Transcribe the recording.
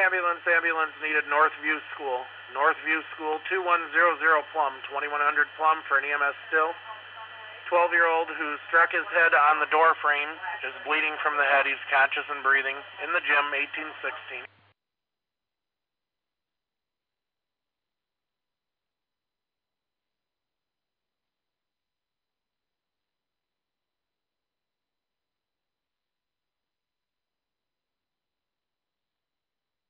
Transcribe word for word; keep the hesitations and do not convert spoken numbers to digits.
ambulance, ambulance needed Northview School. Northview School, two one zero zero Plum, twenty-one hundred Plum for an E M S still. twelve-year-old who struck his head on the door frame is bleeding from the head. He's conscious and breathing. In the gym, eighteen sixteen.